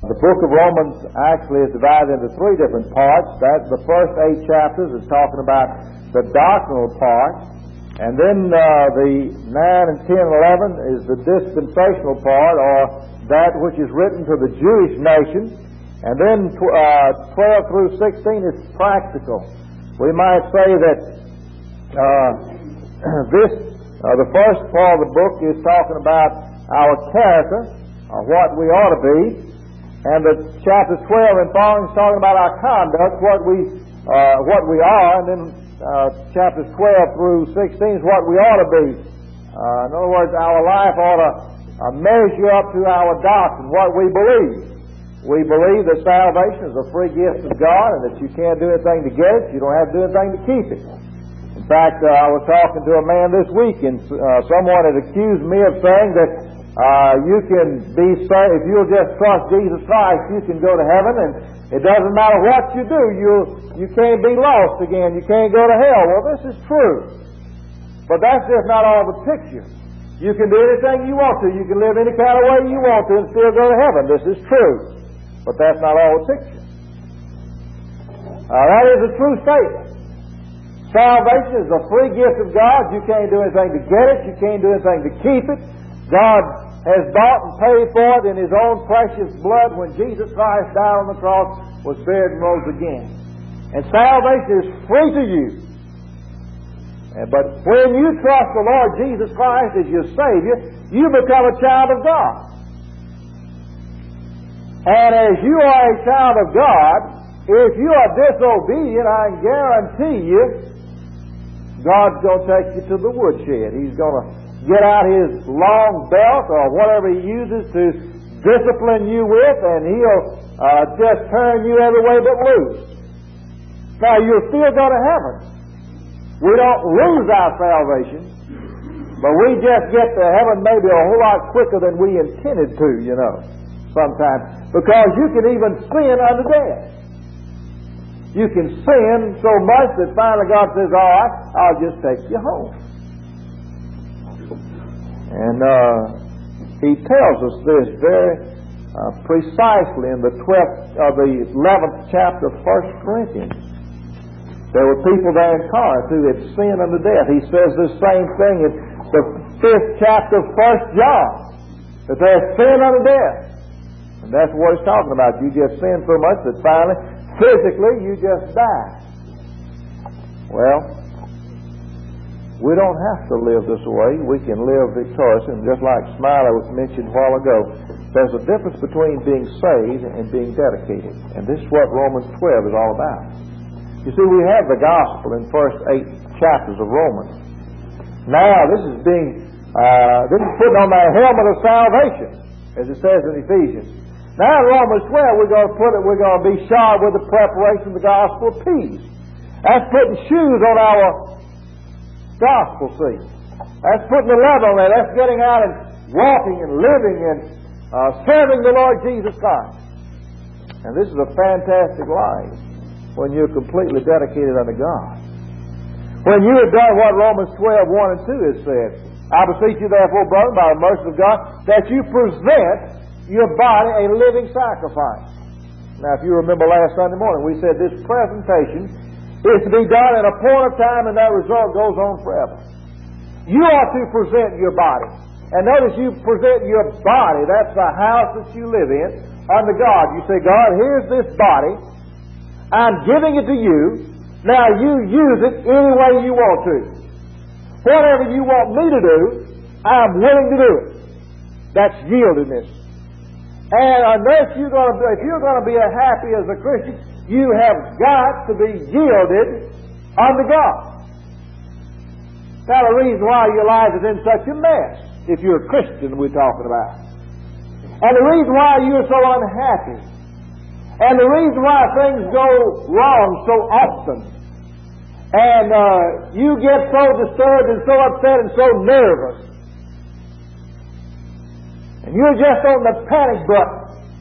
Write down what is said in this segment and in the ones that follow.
The book of Romans actually is divided into three different parts. That's the first 8 chapters is talking about the doctrinal part. And then the 9 and 10 and 11 is the dispensational part, or that which is written to the Jewish nation. And then 12 through 16 is practical. We might say that the first part of the book is talking about our character, what we ought to be. And the chapter 12 and following is talking about our conduct, what we are, and then chapters 12 through 16 is what we ought to be. In other words, our life ought to measure up to our doctrine, what we believe. We believe that salvation is a free gift of God, and that you can't do anything to get it, you don't have to do anything to keep it. In fact, I was talking to a man this week, and someone had accused me of saying that you can be saved, if you'll just trust Jesus Christ, you can go to heaven, and it doesn't matter what you do, you can't be lost again, you can't go to hell. Well, this is true. But that's just not all the picture. You can do anything you want to. You can live any kind of way you want to and still go to heaven. This is true. But that's not all the picture. That is a true statement. Salvation is a free gift of God. You can't do anything to get it. You can't do anything to keep it. God has bought and paid for it in His own precious blood when Jesus Christ died on the cross, was buried and rose again. And salvation is free to you. But when you trust the Lord Jesus Christ as your Savior, you become a child of God. And as you are a child of God, if you are disobedient, I guarantee you, God's going to take you to the woodshed. He's going to get out His long belt or whatever He uses to discipline you with, and He'll just turn you every way but loose. Now, you'll still go to heaven. We don't lose our salvation, but we just get to heaven maybe a whole lot quicker than we intended to, sometimes. Because you can even sin unto death. You can sin so much that finally God says, all right, I'll just take you home. And He tells us this very precisely in the 11th chapter of 1 Corinthians. There were people there in Corinth who had sinned unto death. He says the same thing in the 5th chapter of 1 John, that they had sinned unto death. And that's what He's talking about. You just sin so much that finally, physically, you just die. Well, we don't have to live this way. We can live victorious. And just like Smiley was mentioned a while ago, there's a difference between being saved and being dedicated. And this is what Romans 12 is all about. You see, we have the gospel in the first 8 chapters of Romans. Now, this is putting on the helmet of salvation, as it says in Ephesians. Now, in Romans 12, we're going to be shod with the preparation of the gospel of peace. That's putting shoes on our gospel seat. That's putting the leather on there. That's getting out and walking and living and serving the Lord Jesus Christ. And this is a fantastic life when you're completely dedicated unto God. When you have done what Romans 12, 1 and 2 has said, I beseech you therefore, brethren, by the mercy of God, that you present your body a living sacrifice. Now, if you remember last Sunday morning, we said this presentation is to be done at a point of time, and that result goes on forever. You are to present your body. And notice you present your body, that's the house that you live in, unto God. You say, God, here's this body. I'm giving it to you. Now you use it any way you want to. Whatever you want me to do, I'm willing to do it. That's yieldedness. And unless if you're going to be happy as a Christian, you have got to be yielded unto God. That's the reason why your life is in such a mess, if you're a Christian we're talking about. And the reason why you're so unhappy, and the reason why things go wrong so often, and you get so disturbed and so upset and so nervous, and you're just on the panic button,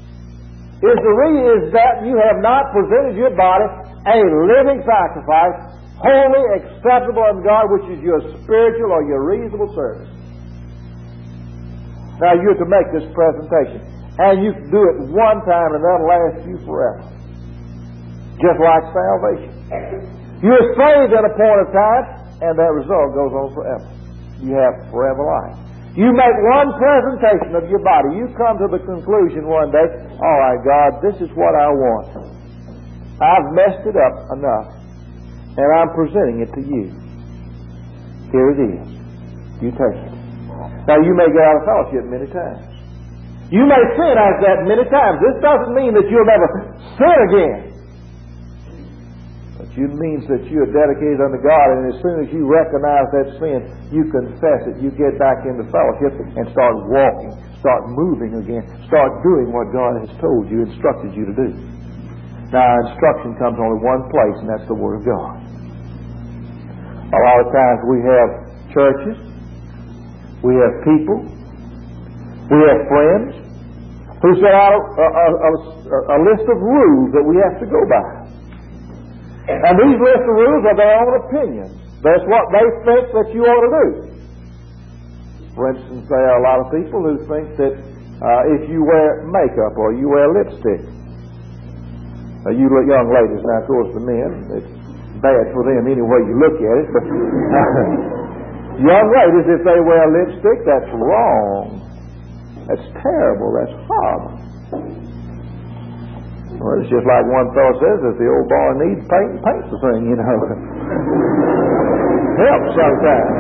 is that you have not presented your body a living sacrifice, wholly acceptable unto God, which is your spiritual or your reasonable service. Now you're to make this presentation. And you can do it one time and that'll last you forever. Just like salvation. You're saved at a point of time and that result goes on forever. You have forever life. You make one presentation of your body. You come to the conclusion one day, all right, God, this is what I want. I've messed it up enough and I'm presenting it to you. Here it is. You take it. Now you may get out of fellowship many times. You may sin after that many times. This doesn't mean that you'll never sin again. But it means that you are dedicated unto God, and as soon as you recognize that sin, you confess it, you get back into fellowship and start walking, start moving again, start doing what God has told you, instructed you to do. Now, instruction comes only one place, and that's the Word of God. A lot of times we have churches, we have people, we have friends who set out a list of rules that we have to go by. And these list of rules are their own opinions. That's what they think that you ought to do. For instance, there are a lot of people who think that if you wear makeup or you wear lipstick, you young ladies, now of course the men, it's bad for them any way you look at it, but young ladies, if they wear lipstick, that's wrong. That's terrible. That's horrible. Well, it's just like one fellow says, if the old boy needs paint, paint the thing, you know. Helps sometimes.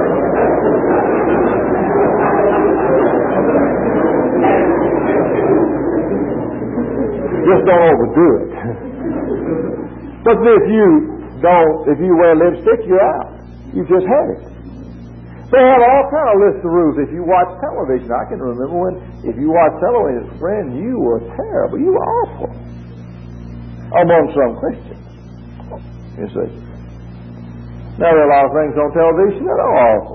Just don't overdo it. But if you wear lipstick, you're out. You just had it. They have all kind of lists of rules. If you watch television, I can remember when, if you watch television, friend, you were terrible. You were awful. Among some Christians. You see. Now, there are a lot of things on television that are awful.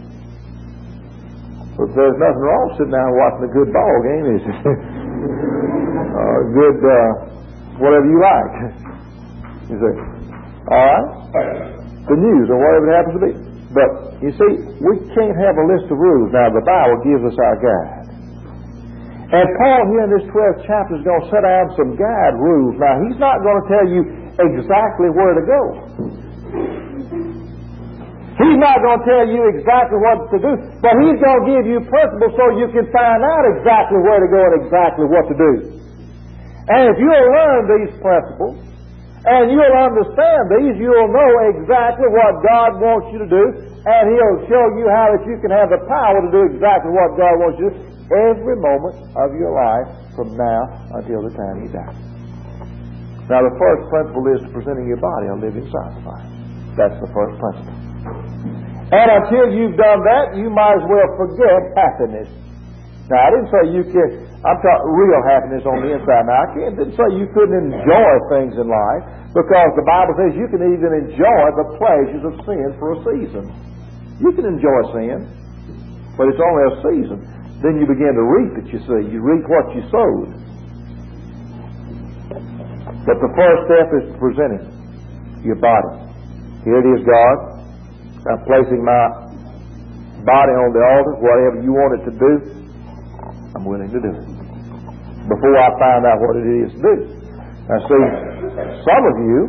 But there's nothing wrong sitting down watching a good ball game, is there? Or a good, whatever you like. You see. All right? The news or whatever it happens to be. But, you see, we can't have a list of rules. Now, the Bible gives us our guide. And Paul here in this 12th chapter is going to set out some guide rules. Now, he's not going to tell you exactly where to go. He's not going to tell you exactly what to do, but he's going to give you principles so you can find out exactly where to go and exactly what to do. And if you'll learn these principles, and you'll understand these, you'll know exactly what God wants you to do, and He'll show you how that you can have the power to do exactly what God wants you to do every moment of your life from now until the time you die. Now, the first principle is presenting your body a living sacrifice. That's the first principle. And until you've done that, you might as well forget happiness. Now, I didn't say you could. I'm talking real happiness on the inside. Now, I didn't say you couldn't enjoy things in life, because the Bible says you can even enjoy the pleasures of sin for a season. You can enjoy sin, but it's only a season. Then you begin to reap it, you see. You reap what you sowed. But the first step is presenting your body. Here it is, God. I'm placing my body on the altar. Whatever you want it to do, I'm willing to do it. Before I find out what it is to do. Now see, some of you,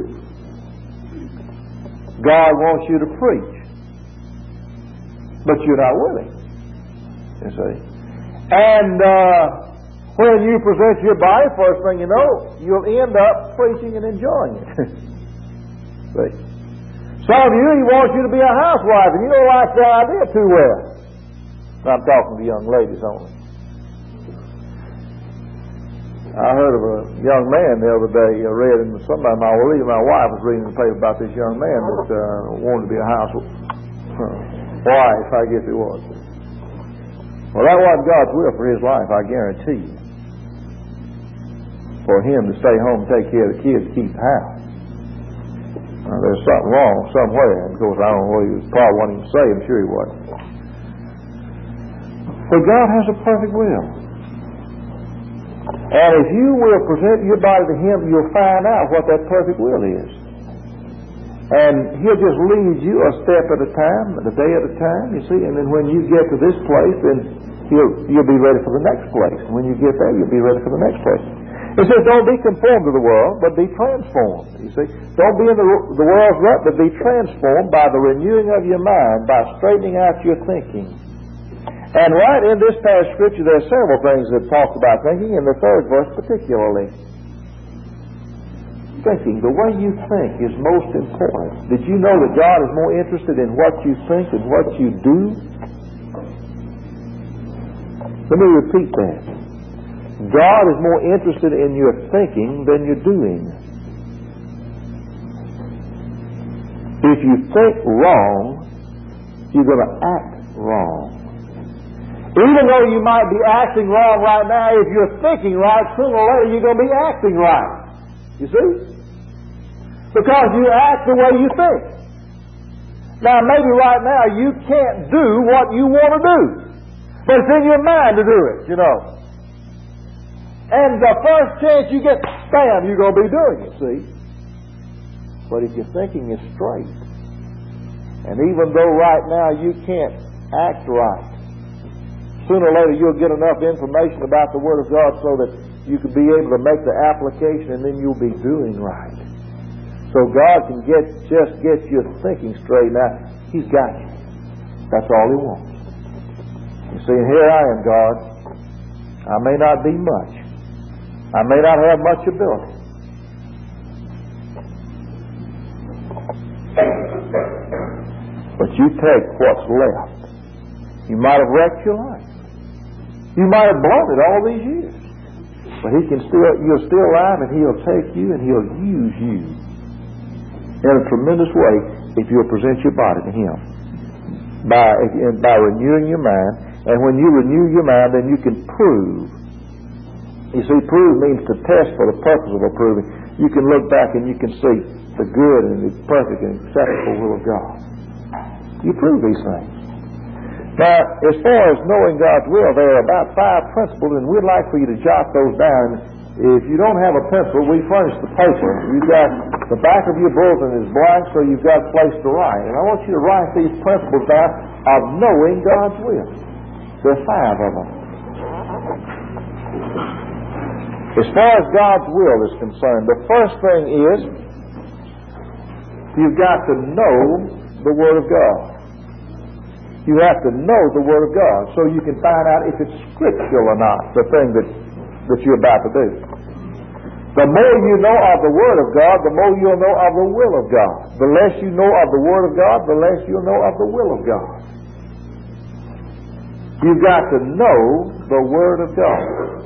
God wants you to preach, but you're not willing. You see. And when you present your body, first thing you know, you'll end up preaching and enjoying it. See? Some of you, He wants you to be a housewife, and you don't like that idea too well. I'm talking to young ladies only. I heard of a young man the other day, I read in somebody, I believe my wife was reading the paper about this young man that wanted to be a housewife, I guess it was. Well, that wasn't God's will for his life, I guarantee you. For him to stay home and take care of the kids, keep the house. Now, there's something wrong somewhere. And of course, I don't know what he was probably wanting to say. I'm sure he wasn't. But God has a perfect will. And if you will present your body to Him, you'll find out what that perfect will is. And He'll just lead you a step at a time, a day at a time, you see. And then when you get to this place, then you'll be ready for the next place. And when you get there, you'll be ready for the next place. It says, don't be conformed to the world, but be transformed. You see, don't be in the world's rut, but be transformed by the renewing of your mind, by straightening out your thinking. And right in this passage of Scripture, there are several things that talk about thinking, in the third verse particularly. Thinking, the way you think is most important. Did you know that God is more interested in what you think than what you do? Let me repeat that. God is more interested in your thinking than your doing. If you think wrong, you're going to act wrong. Even though you might be acting wrong right now, if you're thinking right, sooner or later you're going to be acting right. You see? Because you act the way you think. Now, maybe right now you can't do what you want to do. But it's in your mind to do it, you know. And the first chance you get, bam, you're going to be doing it, see? But if your thinking is straight, and even though right now you can't act right, sooner or later you'll get enough information about the Word of God so that you can be able to make the application, and then you'll be doing right. So God can just get your thinking straight. Now, He's got you. That's all He wants. You see, and here I am, God. I may not be much. I may not have much ability. But you take what's left. You might have wrecked your life. You might have blown it all these years. But you're still alive, and He'll take you and He'll use you in a tremendous way if you'll present your body to Him by renewing your mind. And when you renew your mind, then you can prove. You see, prove means to test for the purpose of approving. You can look back and you can see the good and the perfect and acceptable will of God. You prove these things. Now, as far as knowing God's will, there are about 5 principles, and we'd like for you to jot those down. If you don't have a pencil, we furnish the paper. You've got the back of your bulletin is blank, so you've got a place to write. And I want you to write these principles down of knowing God's will. There are 5 of them. As far as God's will is concerned, the first thing is you've got to know the Word of God. You have to know the Word of God so you can find out if it's scriptural or not, the thing that you're about to do. The more you know of the Word of God, the more you'll know of the will of God. The less you know of the Word of God, the less you'll know of the will of God. You've got to know the Word of God.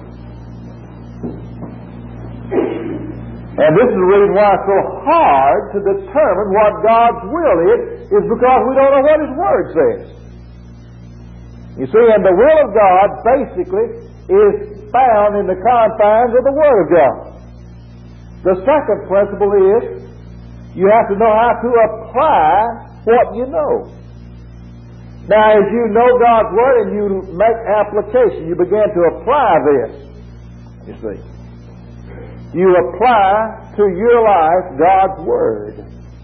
And this is the reason why it's so hard to determine what God's will is because we don't know what His Word says. You see, and the will of God basically is found in the confines of the Word of God. The second principle is you have to know how to apply what you know. Now, as you know God's Word and you make application, you begin to apply this, you see. You apply to your life God's Word.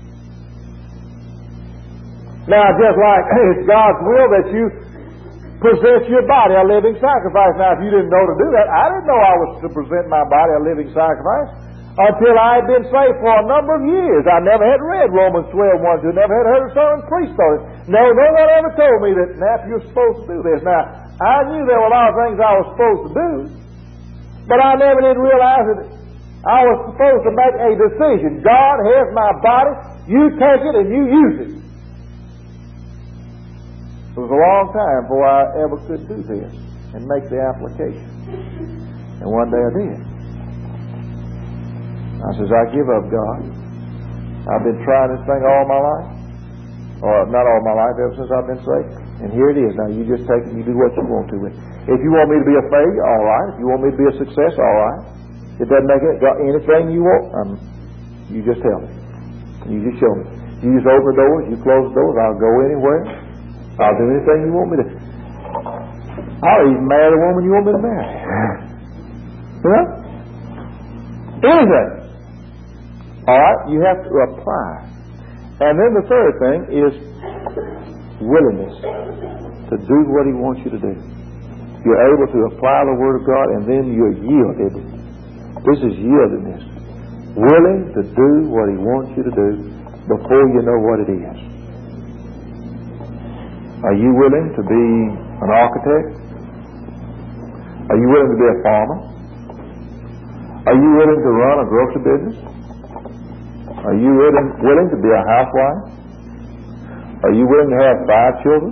Now, just like it's God's will that you present your body a living sacrifice. Now, if you didn't know to do that, I didn't know I was to present my body a living sacrifice until I had been saved for a number of years. I never had read Romans 12:1-2, never had heard a sermon preached on it. No one ever told me that, Nap, you're supposed to do this. Now, I knew there were a lot of things I was supposed to do, but I never did realize that I was supposed to make a decision. God has my body, you take it and you use it. It was a long time before I ever could do this and make the application. And one day I did. I says, I give up, God. I've been trying this thing all my life. Or not all my life, ever since I've been saved. And here it is. Now you just take it and you do what you want to with it. If you want me to be a failure, all right. If you want me to be a success, all right. It doesn't make anything you want. You just tell me. You just show me. You just open the doors, you close the doors, I'll go anywhere. I'll do anything you want me to. I'll even marry the woman you want me to marry. You know? Anything. All right? You have to apply. And then the third thing is willingness to do what He wants you to do. You're able to apply the Word of God, and then you're yielded. This is yieldedness. Willing to do what He wants you to do before you know what it is. Are you willing to be an architect? Are you willing to be a farmer? Are you willing to run a grocery business? Are you willing to be a housewife? Are you willing to have 5 children?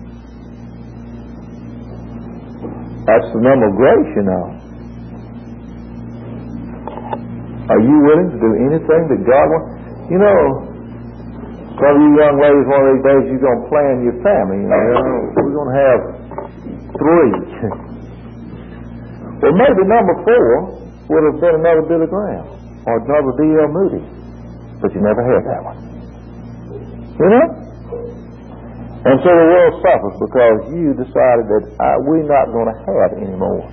That's the number of grace, you know. Are you willing to do anything that God wants? You know, some of you young ladies, one of these days, you're going to plan your family. You know, we're going to have 3. Well, maybe number 4 would have been another Billy Graham or another D.L. Moody, but you never had that one. You know? And so the world suffers because you decided that we're not going to have any more.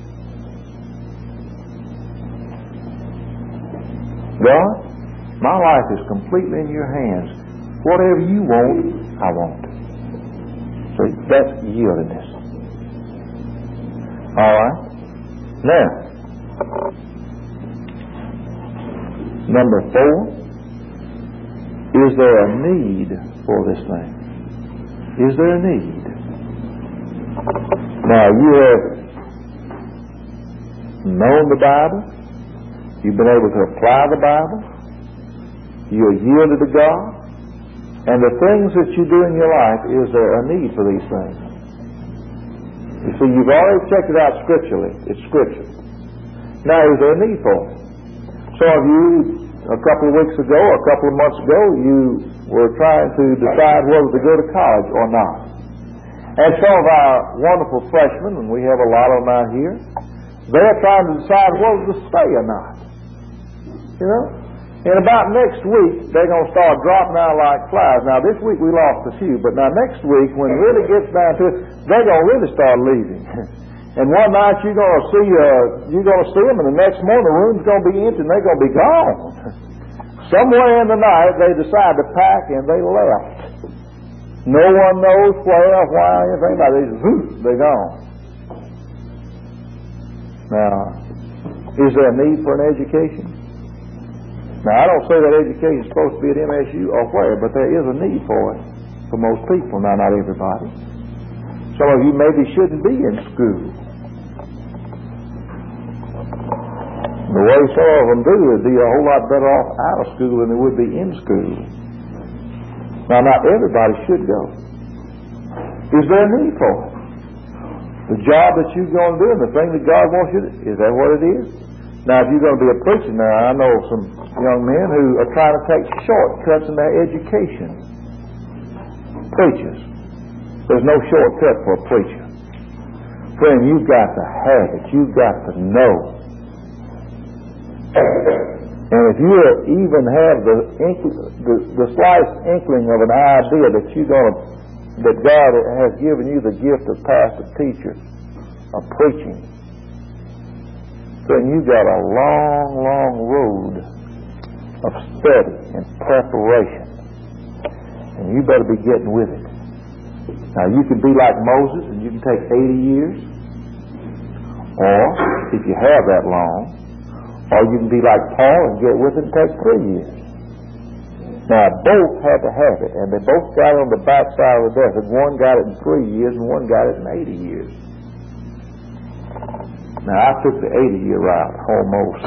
God, my life is completely in your hands. Whatever you want, I want. See, that's yieldedness. All right? Now, number 4, is there a need for this thing? Is there a need? Now, you have known the Bible. You've been able to apply the Bible. You're yielded to God. And the things that you do in your life, is there a need for these things? You see, you've already checked it out scripturally. It's Scripture. Now, is there a need for it? Some of you, a couple of weeks ago, or a couple of months ago, you were trying to decide whether to go to college or not. And some of our wonderful freshmen, and we have a lot of them out here, they're trying to decide whether to stay or not. You know? And about next week, they're going to start dropping out like flies. Now, this week we lost a few, but now next week, when it really gets down to it, they're going to really start leaving. And one night you're going to see them, and the next morning the room's going to be empty, and they're going to be gone. Somewhere in the night, they decide to pack, and they left. No one knows where, why, anything like that. They're gone. Now, is there a need for an education? Now, I don't say that education is supposed to be at MSU or where, but there is a need for it for most people. Now, not everybody. Some of you maybe shouldn't be in school. The way some of them do is be a whole lot better off out of school than they would be in school. Now, not everybody should go. Is there a need for it? The job that you're going to do and the thing that God wants you to do, is that what it is? Now, if you're going to be a preacher, now I know some young men who are trying to take shortcuts in their education. Preachers. There's no shortcut for a preacher. Friend, you've got to have it. You've got to know. And if you even have the slightest inkling of an idea that God has given you the gift of pastor, teacher, of preaching, then you've got a long, long road of study and preparation. And you better be getting with it. Now, you can be like Moses and you can take 80 years. Or, if you have that long, or you can be like Paul and get with it and take 3 years. Now, both had to have it, and they both got it on the backside of the death. And one got it in 3 years and one got it in 80 years. Now, I took the 80-year route, almost.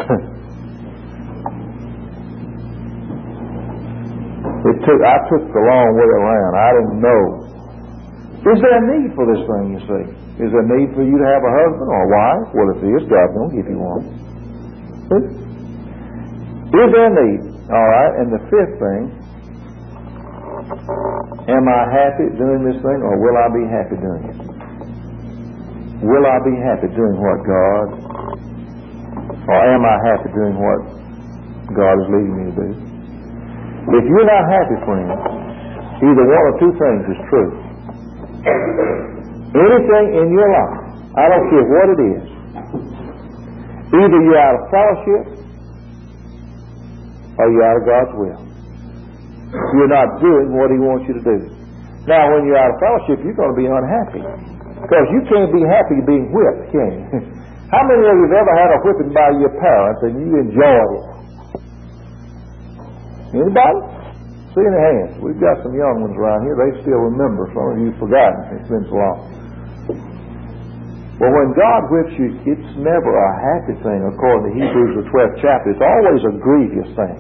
I took the long way around. I didn't know. Is there a need for this thing, you see? Is there a need for you to have a husband or a wife? Well, if there is, God's going to give you one. See? Is there a need? All right, and the 5th thing, am I happy doing this thing, or will I be happy doing it? Will I be happy doing what God, or am I happy doing what God is leading me to do? If you're not happy, friends, either one or 2 things is true. Anything in your life, I don't care what it is, either you're out of fellowship or you're out of God's will. You're not doing what He wants you to do. Now, when you're out of fellowship, you're going to be unhappy. Because you can't be happy being whipped, can you? How many of you have ever had a whipping by your parents and you enjoyed it? Anybody? See any hands? We've got some young ones around here. They still remember. Some of you have forgotten. It's been so long. But when God whips you, it's never a happy thing, according to Hebrews the 12th chapter. It's always a grievous thing.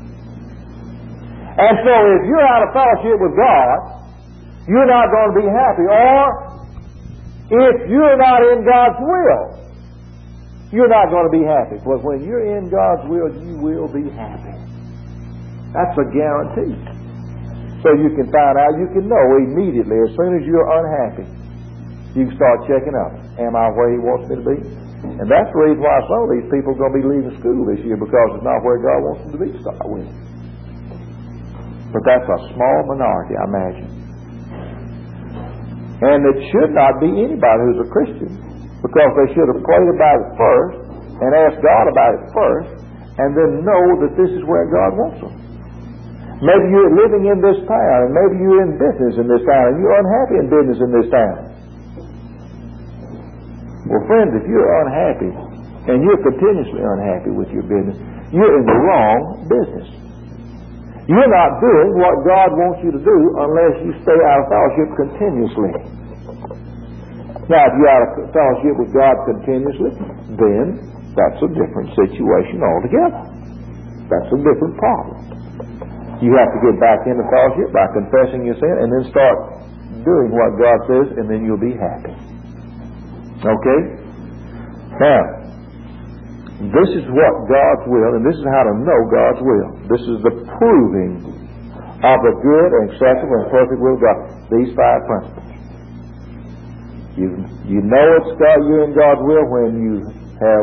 And so if you're out of fellowship with God, you're not going to be happy. Or if you're not in God's will, you're not going to be happy. But when you're in God's will, you will be happy. That's a guarantee. So you can find out, you can know immediately, as soon as you're unhappy, you can start checking up. Am I where He wants me to be? And that's the reason why some of these people are going to be leaving school this year, because it's not where God wants them to be to start with. But that's a small minority, I imagine. And it should not be anybody who's a Christian, because they should have prayed about it first and asked God about it first, and then know that this is where God wants them. Maybe you're living in this town, and maybe you're in business in this town, and you're unhappy in business in this town. Well, friends, if you're unhappy, and you're continuously unhappy with your business, you're in the wrong business. You're not doing what God wants you to do unless you stay out of fellowship continuously. Now, if you're out of fellowship with God continuously, then that's a different situation altogether. That's a different problem. You have to get back into fellowship by confessing your sin and then start doing what God says, and then you'll be happy. Okay? Now, this is what God's will, and this is how to know God's will. This is the proving of the good and acceptable and perfect will of God. These 5 principles. You know it's God, you're in God's will when you have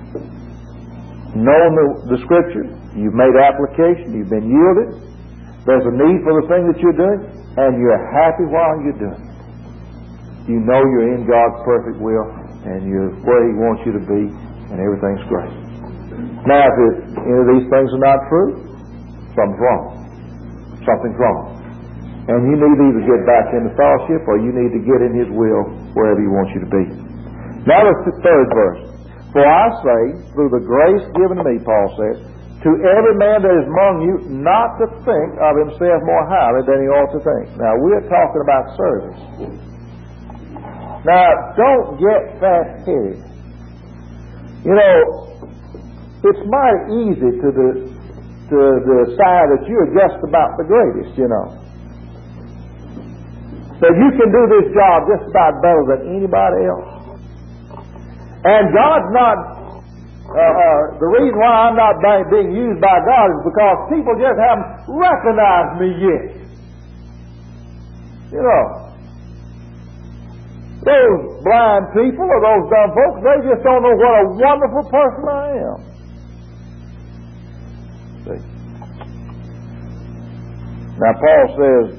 known the Scripture, you've made application, you've been yielded, there's a need for the thing that you're doing, and you're happy while you're doing it. You know you're in God's perfect will, and you're where He wants you to be, and everything's great. Now, if any of these things are not true, something's wrong. Something's wrong. And you need to either get back into fellowship, or you need to get in His will wherever He wants you to be. Now, the 3rd verse. For I say, through the grace given to me, Paul says, to every man that is among you, not to think of himself more highly than he ought to think. Now, we're talking about service. Now, don't get fast-headed. You know, it's mighty easy to decide that you're just about the greatest, you know. That you can do this job just about better than anybody else. And God's not, the reason why I'm not being used by God is because people just haven't recognized me yet. You know, those blind people or those dumb folks, they just don't know what a wonderful person I am. See? Now Paul says,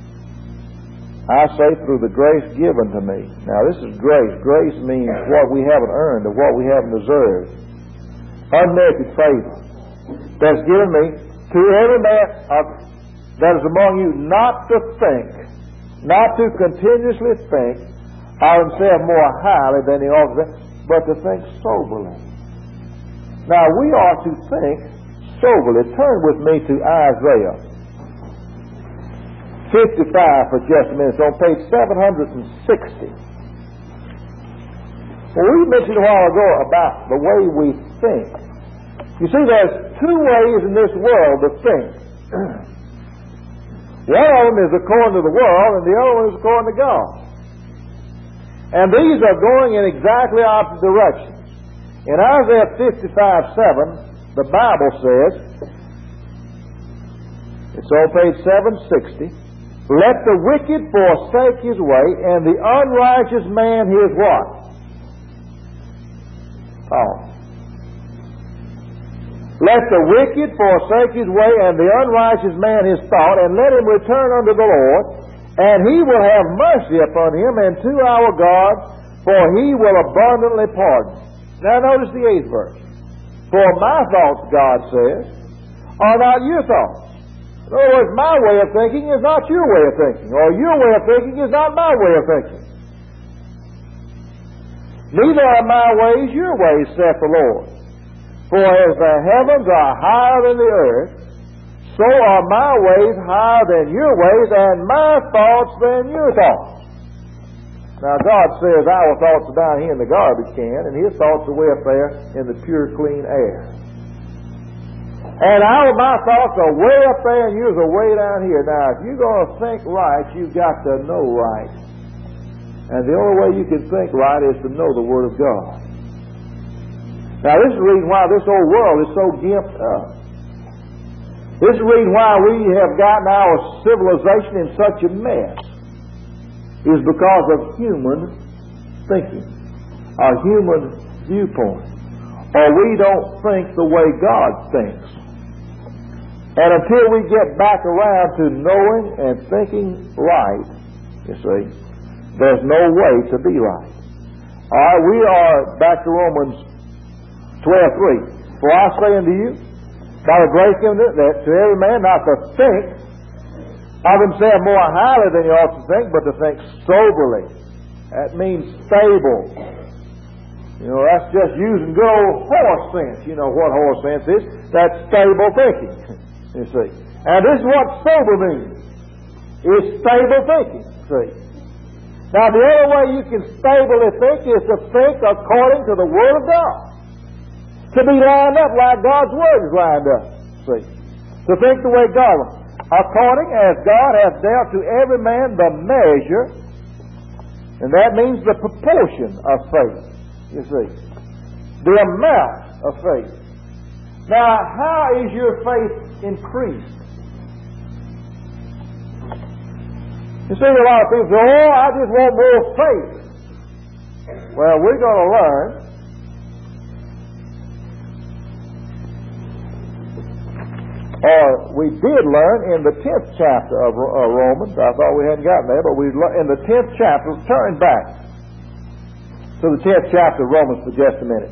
I say through the grace given to me. Now this is grace. Grace means what we haven't earned or what we haven't deserved. Unmerited favor that's given me to every man that is among you, not to think, not to continuously think of himself more highly than he ought to think, but to think soberly. Now we are to think soberly. Turn with me to Isaiah 55 for just a minute. It's on page 760. Well, we mentioned a while ago about the way we think. You see, there's 2 ways in this world to think. One of them is according to the world, and the other one is according to God. And these are going in exactly opposite directions. In Isaiah 55:7, the Bible says, it's on page 760, let the wicked forsake his way, and the unrighteous man his what? Thought. Let the wicked forsake his way, and the unrighteous man his thought, and let him return unto the Lord, and He will have mercy upon him, and to our God, for He will abundantly pardon. Now notice the 8th verse. For my thoughts, God says, are not your thoughts. In other words, my way of thinking is not your way of thinking, or your way of thinking is not my way of thinking. Neither are my ways your ways, saith the Lord. For as the heavens are higher than the earth, so are my ways higher than your ways, and my thoughts than your thoughts. Now God says, our thoughts are down here in the garbage can, and His thoughts are way up there in the pure, clean air. And my thoughts are way up there, and yours are way down here. Now, if you're going to think right, you've got to know right. And the only way you can think right is to know the Word of God. Now, this is the reason why this whole world is so gimped up. This is the reason why we have gotten our civilization in such a mess, is because of human thinking, our human viewpoint. Or we don't think the way God thinks. And until we get back around to knowing and thinking right, you see, there's no way to be right. All right, we are back to Romans 12:3. For I say unto you, by the grace given that to every man not to think of himself more highly than he ought to think, but to think soberly. That means stable. You know, that's just using good old horse sense. You know what horse sense is? That's stable thinking, you see. And this is what sober means, is stable thinking, see. Now, the only way you can stably think is to think according to the Word of God. To be lined up like God's Word is lined up, see. To think the way God wants. According as God hath dealt to every man the measure, and that means the proportion of faith, you see. The amount of faith. Now, how is your faith increased? You see, a lot of people say, oh, I just want more faith. Well, we're going to learn or we did learn in the 10th chapter of Romans. I thought we hadn't gotten there, but in the 10th chapter, turn back to the 10th chapter of Romans for just a minute.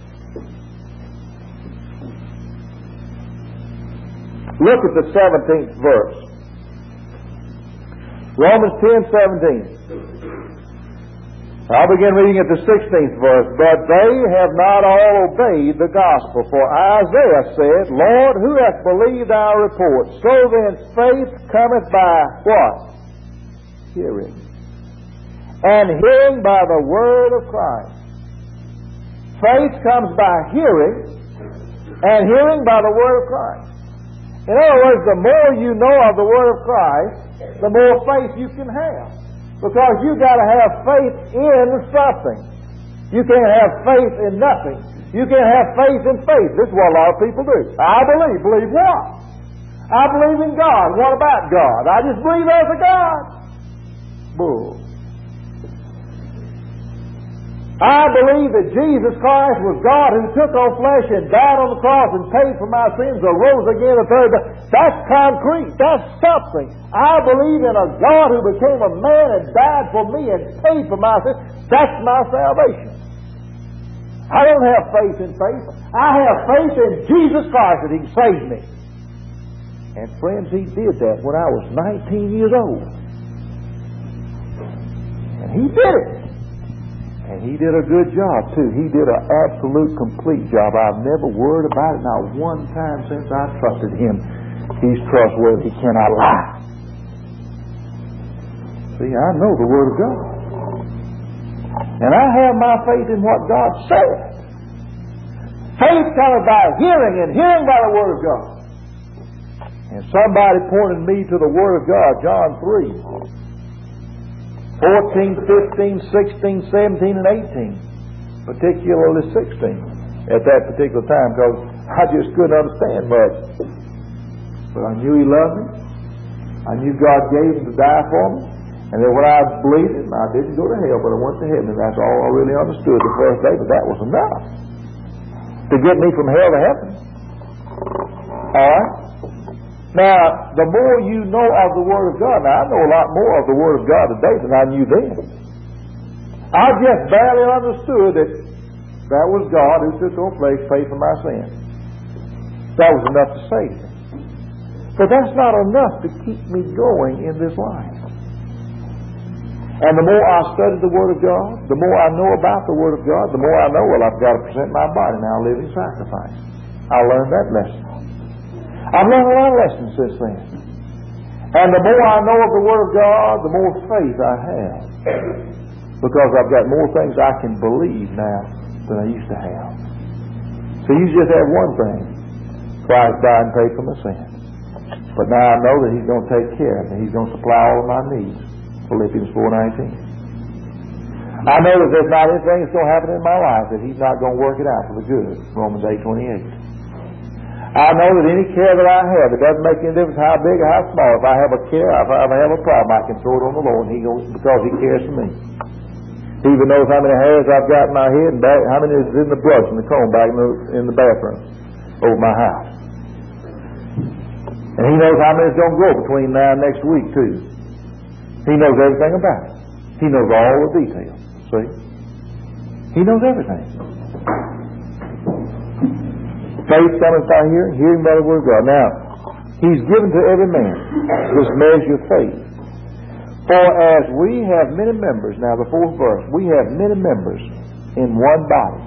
Look at the 17th verse. Romans 10:17. I'll begin reading at the 16th verse. But they have not all obeyed the gospel. For Isaiah said, Lord, who hath believed our report? So then faith cometh by what? Hearing. And hearing by the word of Christ. Faith comes by hearing, and hearing by the word of Christ. In other words, the more you know of the word of Christ, the more faith you can have. Because you've got to have faith in something. You can't have faith in nothing. You can't have faith in faith. This is what a lot of people do. I believe. Believe what? I believe in God. What about God? I just believe there's a God. Bull. I believe that Jesus Christ was God who took on flesh and died on the cross and paid for my sins, arose again the third day. That's concrete. That's something. I believe in a God who became a man and died for me and paid for my sins. That's my salvation. I don't have faith in faith. I have faith in Jesus Christ that He can save me. And friends, He did that when I was 19 years old. And He did it. And He did a good job, too. He did an absolute, complete job. I've never worried about it, not one time since I trusted Him. He's trustworthy. He cannot lie. See, I know the Word of God. And I have my faith in what God said. Faith comes by hearing, and hearing by the Word of God. And somebody pointed me to the Word of God, John 3. 14, 15, 16, 17, and 18. Particularly 16 at that particular time, because I just couldn't understand much. But I knew He loved me. I knew God gave Him to die for me. And then when I was bleeding, I didn't go to hell, but I went to heaven. And that's all I really understood the first day, but that was enough to get me from hell to heaven. All right? Now, the more you know of the Word of God, now I know a lot more of the Word of God today than I knew then. I just barely understood that that was God who took on flesh, paid for my sins. That was enough to save me. But that's not enough to keep me going in this life. And the more I study the Word of God, the more I know about the Word of God, the more I know, well, I've got to present my body now a living sacrifice. I learned that lesson. I've learned a lot of lessons since then. And the more I know of the Word of God, the more faith I have. Because I've got more things I can believe now than I used to have. So you just have one thing. Christ died and paid for my sin. But now I know that He's going to take care of me. He's going to supply all of my needs. Philippians 4:19. I know that there's not anything that's going to happen in my life that He's not going to work it out for the good. Romans 8:28. I know that any care that I have, it doesn't make any difference how big or how small. If I have a care, if I have a problem, I can throw it on the Lord, and He goes, because He cares for me. He even knows how many hairs I've got in my head and how many is in the brush and the comb back in the bathroom over my house. And He knows how many is going to grow between now and next week too. He knows everything about it. He knows all the details. See? He knows everything. Faith cometh by hearing, hearing by the Word of God. Now, He's given to every man this measure of faith. For as we have many members, now the fourth verse, we have many members in one body.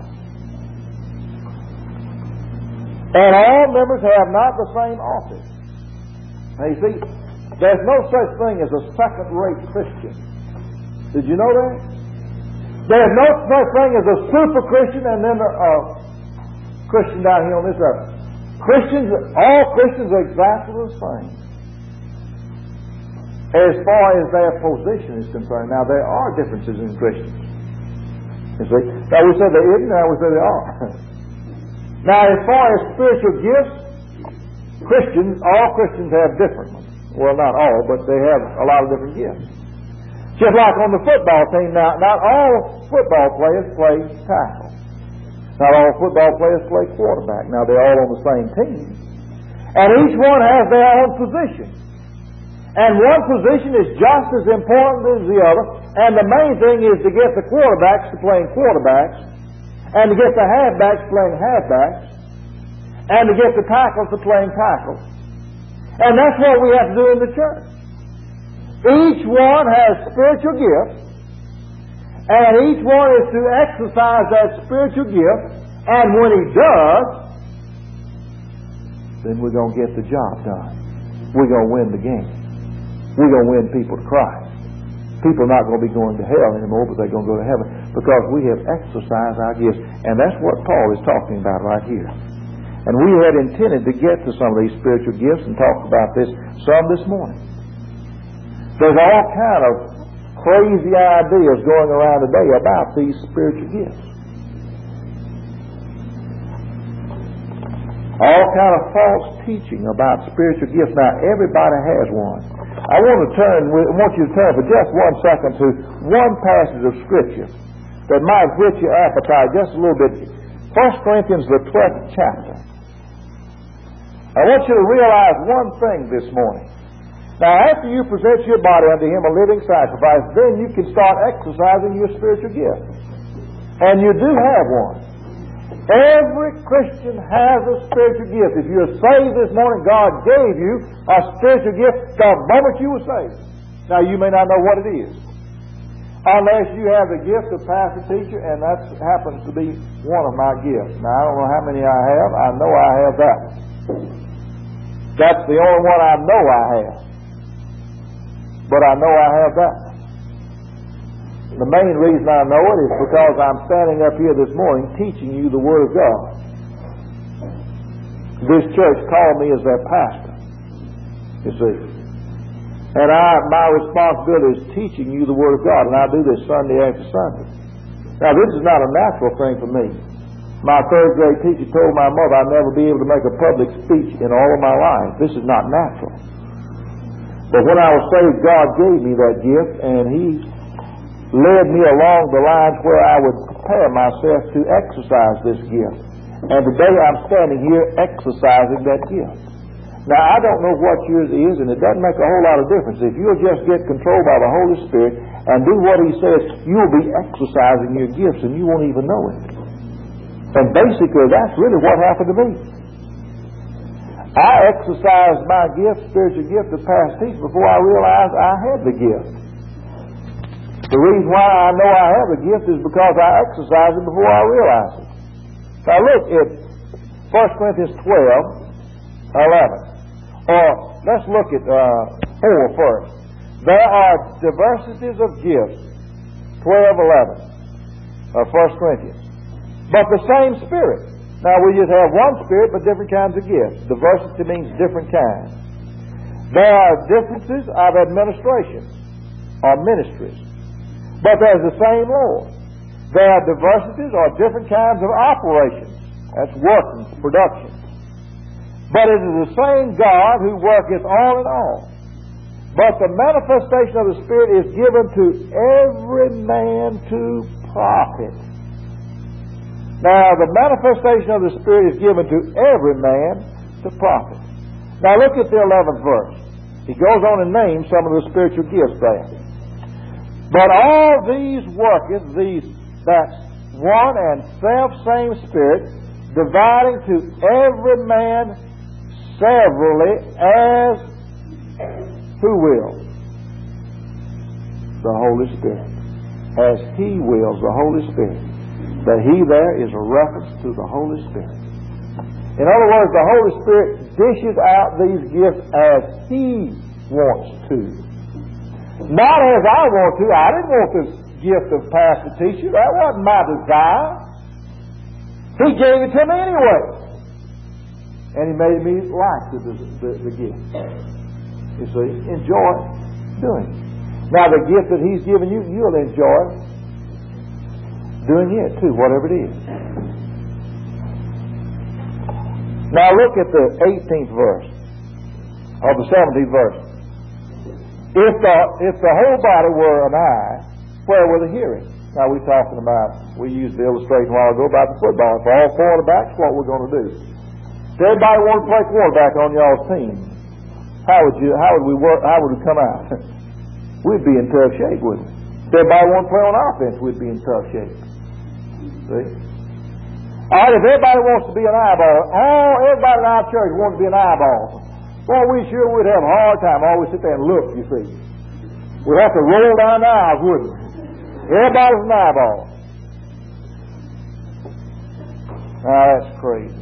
And all members have not the same office. Now you see, there's no such thing as a second-rate Christian. Did you know that? There's no such thing as a super Christian and then a Christian down here on this earth. Christians, all Christians are exactly the same as far as their position is concerned. Now, there are differences in Christians. You see? Now, we said there isn't, now we said there are. Now, as far as spiritual gifts, all Christians have different ones. Well, not all, but they have a lot of different gifts. Just like on the football team, now, not all football players play tackle. Not all football players play quarterback. Now, they're all on the same team. And each one has their own position. And one position is just as important as the other. And the main thing is to get the quarterbacks to playing quarterbacks, and to get the halfbacks playing halfbacks, and to get the tackles to playing tackles. And that's what we have to do in the church. Each one has spiritual gifts, and each one is to exercise that spiritual gift, and when he does, then we're going to get the job done. We're going to win the game. We're going to win people to Christ. People are not going to be going to hell anymore, but they're going to go to heaven because we have exercised our gifts. And that's what Paul is talking about right here. And we had intended to get to some of these spiritual gifts and talk about this some this morning. There's all kind of crazy ideas going around today about these spiritual gifts. All kind of false teaching about spiritual gifts. Now, everybody has one. I want you to turn for just 1 second to one passage of Scripture that might whet your appetite just a little bit. 1 Corinthians, the 12th chapter. I want you to realize one thing this morning. Now, after you present your body unto Him a living sacrifice, then you can start exercising your spiritual gift. And you do have one. Every Christian has a spiritual gift. If you're saved this morning, God gave you a spiritual gift the moment you were saved. Now, you may not know what it is, unless you have the gift of pastor teacher, and that happens to be one of my gifts. Now, I don't know how many I have. I know I have that one. That's the only one I know I have. But I know I have that one. The main reason I know it is because I'm standing up here this morning teaching you the Word of God. This church called me as their pastor, you see. And my responsibility is teaching you the Word of God, and I do this Sunday after Sunday. Now, this is not a natural thing for me. My third grade teacher told my mother I'd never be able to make a public speech in all of my life. This is not natural. But when I was saved, God gave me that gift, and He led me along the lines where I would prepare myself to exercise this gift. And today I'm standing here exercising that gift. Now, I don't know what yours is, and it doesn't make a whole lot of difference. If you'll just get controlled by the Holy Spirit and do what He says, you'll be exercising your gifts, and you won't even know it. And basically, that's really what happened to me. I exercised my gift, spiritual gift, of past teaching before I realized I had the gift. The reason why I know I have a gift is because I exercise it before I realize it. Now look at 1 Corinthians 12:11. Or let's look at 4 first. There are diversities of gifts, 12:11 of 1 Corinthians. But the same Spirit. Now we just have one Spirit, but different kinds of gifts. Diversity means different kinds. There are differences of administration or ministries, but there's the same Lord. There are diversities or different kinds of operations. That's workings, productions. But it is the same God who worketh all in all. But the manifestation of the Spirit is given to every man to profit. Now, the manifestation of the Spirit is given to every man to profit. Now, look at the 11th verse. He goes on and names some of the spiritual gifts there. But all these worketh, that one and self-same Spirit, dividing to every man severally as who will? The Holy Spirit. As He wills, the Holy Spirit. The He there is a reference to the Holy Spirit. In other words, the Holy Spirit dishes out these gifts as He wants to. Not as I want to. I didn't want this gift of pastor teacher. That wasn't my desire. He gave it to me anyway. And He made me like the gift. You see, enjoy doing it. Now the gift that He's given you, you'll enjoy doing it too, whatever it is. Now look at the 18th verse, or the 17th verse. If the whole body were an eye, where were the hearing? Now we're talking about, we used the illustration a while ago about the football. If all quarterbacks, what we're going to do? If everybody wanted to play quarterback on y'all's team, how would we come out? We'd be in tough shape, wouldn't we? If everybody wanted to play on offense, we'd be in tough shape. See? All right, if everybody wants to be an eyeball, everybody in our church wants to be an eyeball. Well, we sure would have a hard time. Always sit there and look, you see. We'd have to roll down the aisles, wouldn't we? Everybody's an eyeball. Now, that's crazy.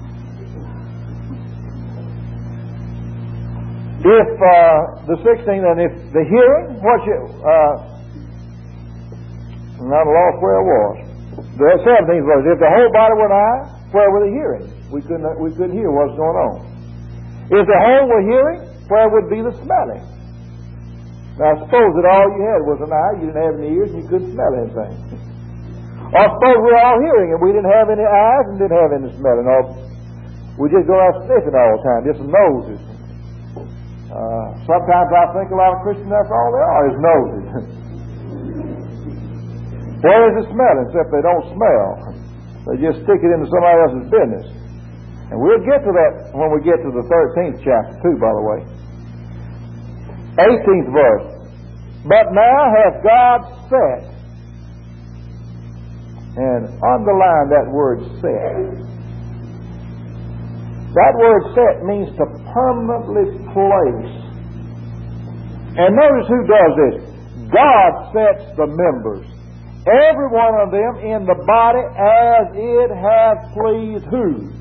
If the 16th, and if the hearing, I'm lost where I was. The 17th verse. If the whole body were an eye, where were the hearing? We couldn't hear what's going on. If the whole were hearing, where would be the smelling? Now suppose that all you had was an eye, you didn't have any ears, and you couldn't smell anything. Or suppose we're all hearing and we didn't have any eyes and didn't have any smelling. Or we just go out sniffing all the time, just noses. Sometimes I think a lot of Christians, that's all they are, is noses. Where is the smelling? Except they don't smell. They just stick it into somebody else's business. And we'll get to that when we get to the 13th chapter too, by the way. 18th verse. But now hath God set, and underline that word set. That word set means to permanently place. And notice who does this. God sets the members, every one of them, in the body as it hath pleased who?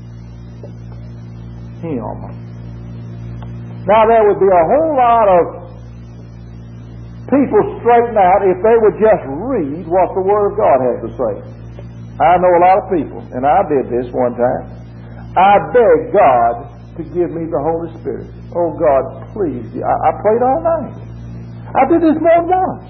Him. Now there would be a whole lot of people straighten out if they would just read what the Word of God has to say. I know a lot of people, and I did this one time. I begged God to give me the Holy Spirit. Oh God, please. I prayed all night. I did this more than once.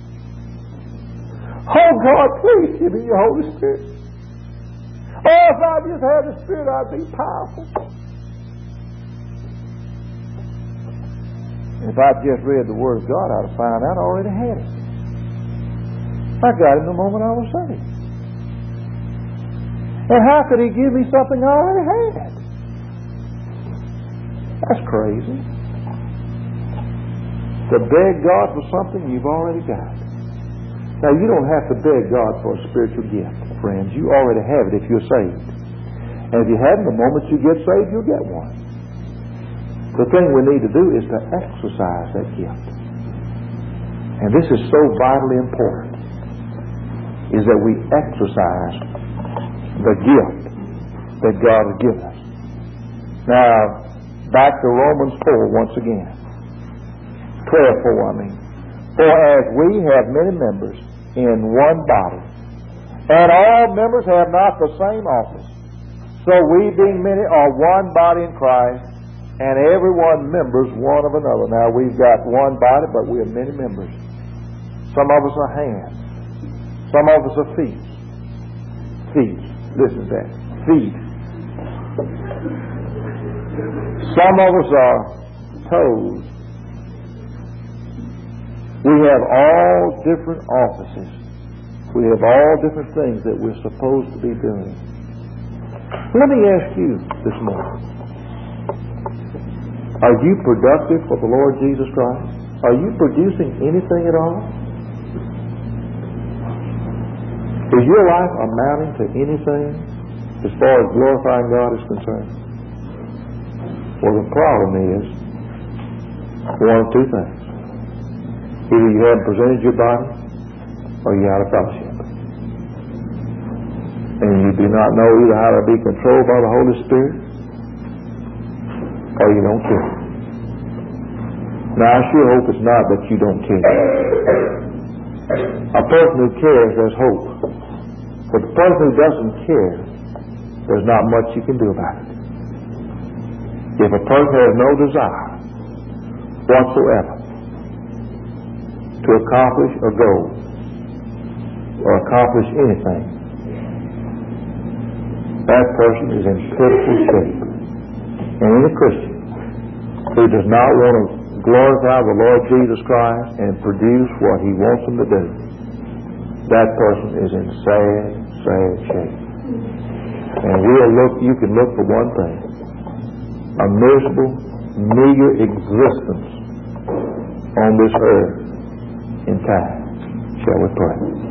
Oh God, please give me your Holy Spirit. Oh, if I just had the Spirit, I'd be powerful. If I'd just read the Word of God, I'd have found out I already had it. I got it the moment I was saved. And how could He give me something I already had? That's crazy. To beg God for something you've already got. Now, you don't have to beg God for a spiritual gift, friends. You already have it if you're saved. And if you haven't, the moment you get saved, you'll get one. The thing we need to do is to exercise that gift. and this is so vitally important, is that we exercise the gift that God has given us. Now, back to Romans 4 once again. 12:4, I mean. For as we have many members in one body, and all members have not the same office, so we being many are one body in Christ, and every one members one of another. Now we've got one body, but we have many members. Some of us are hands. Some of us are feet. Feet. Listen to that. Feet. Some of us are toes. We have all different offices. We have all different things that we're supposed to be doing. Let me ask you this morning, are you productive for the Lord Jesus Christ? Are you producing anything at all? Is your life amounting to anything as far as glorifying God is concerned? Well, the problem is one of two things. Either you haven't presented your body, or you're out of fellowship. And you do not know either how to be controlled by the Holy Spirit, or you don't care. Now, I sure hope it's not that you don't care. A person who cares has hope. But the person who doesn't care, there's not much you can do about it. If a person has no desire whatsoever to accomplish a goal or accomplish anything, that person is in pitiful shape. And any Christian who does not want to glorify the Lord Jesus Christ and produce what He wants them to do, that person is in sad, sad shape. And you can look for one thing: a miserable, meager existence on this earth in time. Shall we pray?